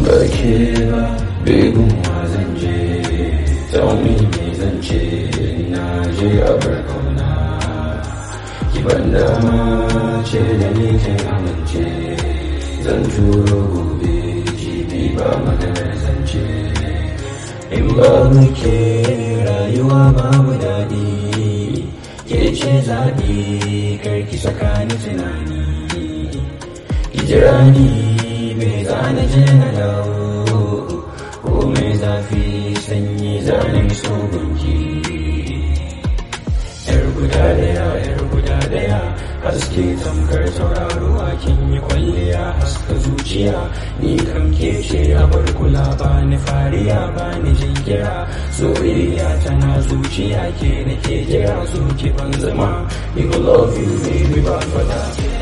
ke ba begun zan je tsauni me zan ce na je a bar kauna ki banda ce da ni kin amince zan turo gobe jibi ba maganar zance in ba muke rayuwa babu daɗi ke ce zaɓi karki saka ni tunani ki jira ni bai zana je na dawo ko mai zafi sanyi zanen sogunki yar guda daya haske tamkar tauraro kin yi kwalliya haska zuciya ni kam ke ce a bar kula ba ni fariya ba ni jingira soyayya tana zuciya ke nake jira so ki ban zama I will love you baby ba fada